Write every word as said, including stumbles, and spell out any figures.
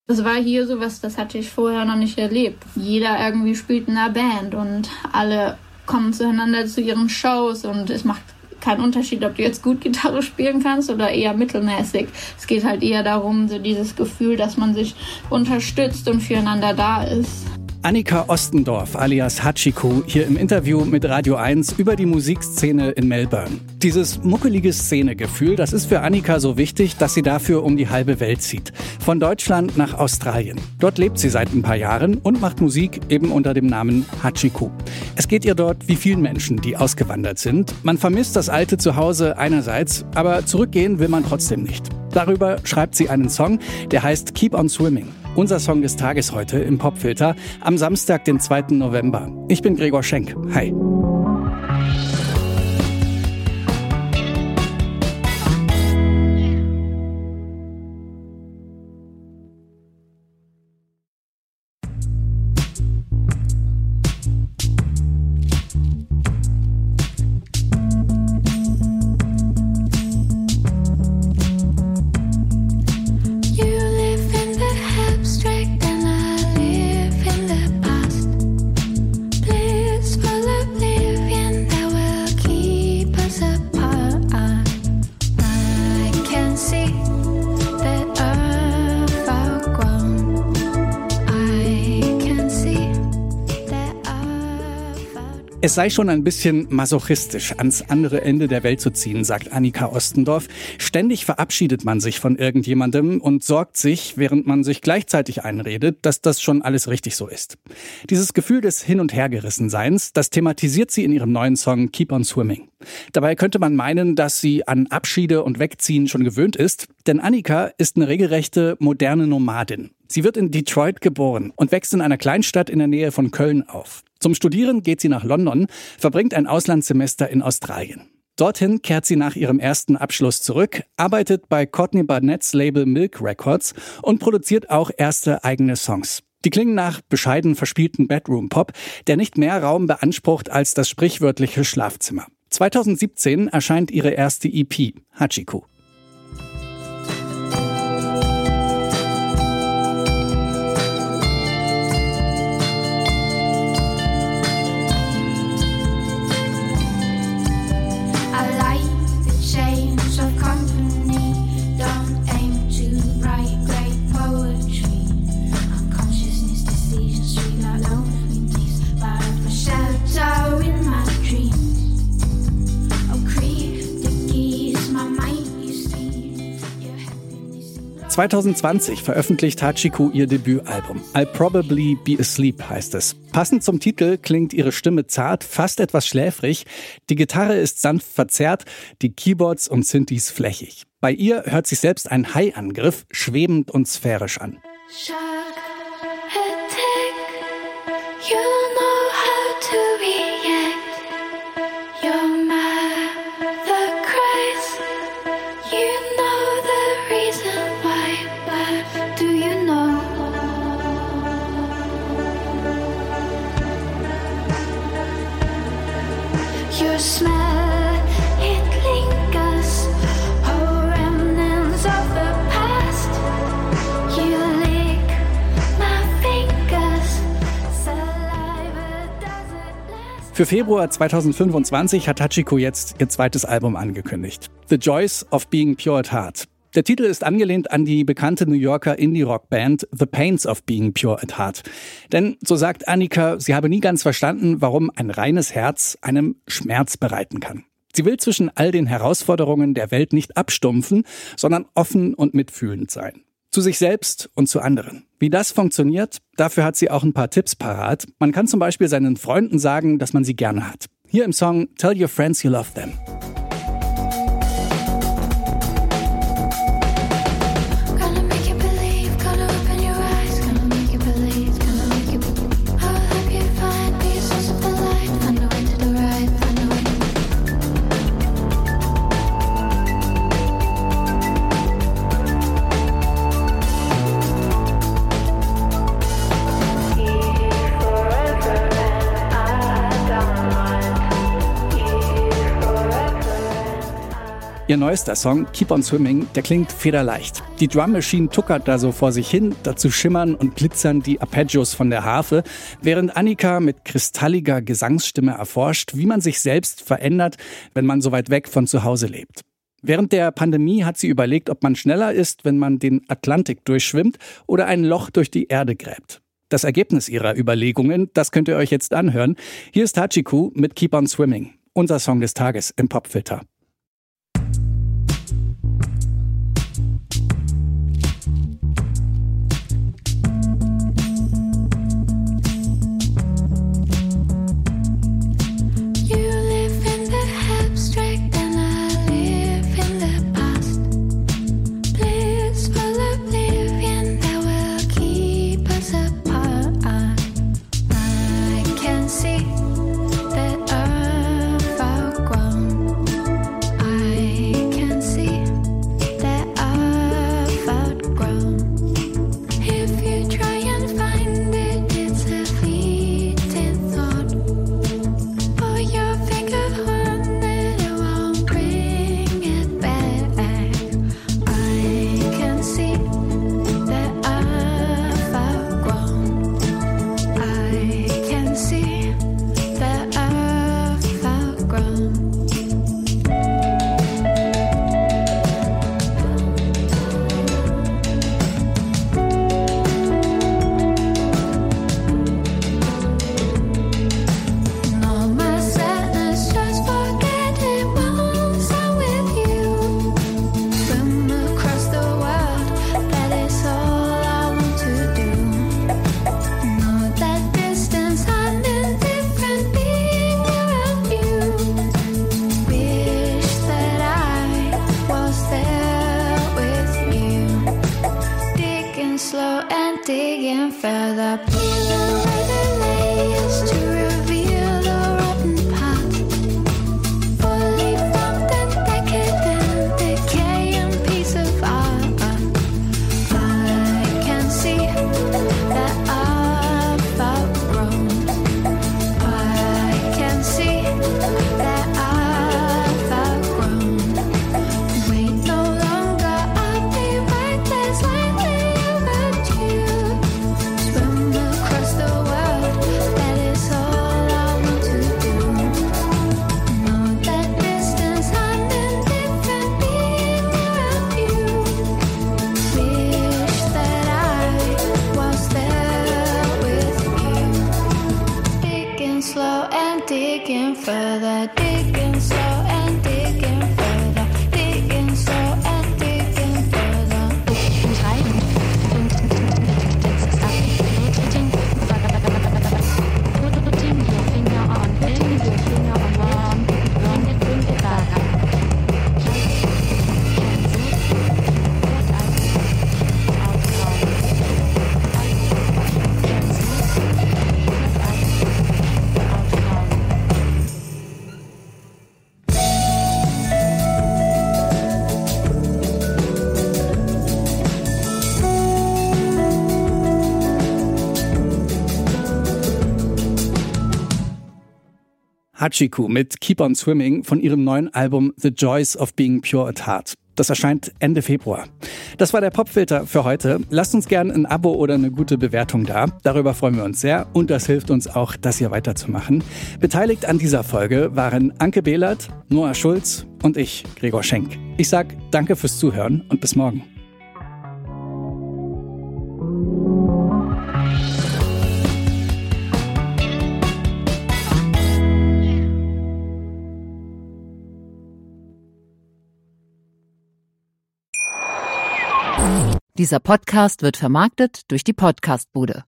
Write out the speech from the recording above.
Das war hier sowas, das hatte ich vorher noch nicht erlebt. Jeder irgendwie spielt in einer Band und alle kommen zueinander zu ihren Shows und es macht keinen Unterschied, ob du jetzt gut Gitarre spielen kannst oder eher mittelmäßig. Es geht halt eher darum, so dieses Gefühl, dass man sich unterstützt und füreinander da ist. Annika Ostendorf alias Hachiko hier im Interview mit Radio eins über die Musikszene in Melbourne. Dieses muckelige Szenegefühl, das ist für Annika so wichtig, dass sie dafür um die halbe Welt zieht. Von Deutschland nach Australien. Dort lebt sie seit ein paar Jahren und macht Musik eben unter dem Namen Hachiko. Es geht ihr dort wie vielen Menschen, die ausgewandert sind. Man vermisst das alte Zuhause einerseits, aber zurückgehen will man trotzdem nicht. Darüber schreibt sie einen Song, der heißt Keep on Swimming. Unser Song des Tages heute im Popfilter am Samstag, den zweiten November. Ich bin Gregor Schenk. Hi. Es sei schon ein bisschen masochistisch, ans andere Ende der Welt zu ziehen, sagt Annika Ostendorf. Ständig verabschiedet man sich von irgendjemandem und sorgt sich, während man sich gleichzeitig einredet, dass das schon alles richtig so ist. Dieses Gefühl des Hin- und Hergerissenseins, das thematisiert sie in ihrem neuen Song Keep on Swimming. Dabei könnte man meinen, dass sie an Abschiede und Wegziehen schon gewöhnt ist, denn Annika ist eine regelrechte moderne Nomadin. Sie wird in Detroit geboren und wächst in einer Kleinstadt in der Nähe von Köln auf. Zum Studieren geht sie nach London, verbringt ein Auslandssemester in Australien. Dorthin kehrt sie nach ihrem ersten Abschluss zurück, arbeitet bei Courtney Barnett's Label Milk Records und produziert auch erste eigene Songs. Die klingen nach bescheiden verspielten Bedroom-Pop, der nicht mehr Raum beansprucht als das sprichwörtliche Schlafzimmer. zweitausendsiebzehn erscheint ihre erste E P, Hachiko. zweitausendzwanzig veröffentlicht Hachiko ihr Debütalbum. I'll Probably Be Asleep heißt es. Passend zum Titel klingt ihre Stimme zart, fast etwas schläfrig. Die Gitarre ist sanft verzerrt, die Keyboards und Synthes flächig. Bei ihr hört sich selbst ein Hai-Angriff schwebend und sphärisch an. Your smell, it lingers, oh, remnants of the past. You lick my fingers, saliva doesn't last. Für Februar zweitausendfünfundzwanzig hat Hachiko jetzt ihr zweites Album angekündigt. The Joys of Being Pure at Heart. Der Titel ist angelehnt an die bekannte New Yorker Indie-Rock-Band The Pains of Being Pure at Heart. Denn, so sagt Annika, sie habe nie ganz verstanden, warum ein reines Herz einem Schmerz bereiten kann. Sie will zwischen all den Herausforderungen der Welt nicht abstumpfen, sondern offen und mitfühlend sein. Zu sich selbst und zu anderen. Wie das funktioniert, dafür hat sie auch ein paar Tipps parat. Man kann zum Beispiel seinen Freunden sagen, dass man sie gerne hat. Hier im Song Tell Your Friends You Love Them. Ihr neuester Song, Keep on Swimming, der klingt federleicht. Die Drum Machine tuckert da so vor sich hin, dazu schimmern und glitzern die Arpeggios von der Harfe, während Annika mit kristalliger Gesangsstimme erforscht, wie man sich selbst verändert, wenn man so weit weg von zu Hause lebt. Während der Pandemie hat sie überlegt, ob man schneller ist, wenn man den Atlantik durchschwimmt oder ein Loch durch die Erde gräbt. Das Ergebnis ihrer Überlegungen, das könnt ihr euch jetzt anhören. Hier ist Hachiko mit Keep on Swimming, unser Song des Tages im Popfilter. Slow and digging further, peel away the layers to reveal the rotten part. Fully formed and decadent, decaying piece of art. I can see that I've outgrown. I can see that I've outgrown. Wait no longer, I'll be right there slightly. Slow and digging further, digging slow and digging further, digging slow and digging further. Putting your finger on, putting your finger on one, one and bring it back up. Hachiko mit Keep on Swimming von ihrem neuen Album The Joys of Being Pure at Heart. Das erscheint Ende Februar. Das war der Popfilter für heute. Lasst uns gerne ein Abo oder eine gute Bewertung da. Darüber freuen wir uns sehr und das hilft uns auch, das hier weiterzumachen. Beteiligt an dieser Folge waren Anke Behlert, Noah Schulz und ich, Gregor Schenk. Ich sag danke fürs Zuhören und bis morgen. Dieser Podcast wird vermarktet durch die Podcastbude.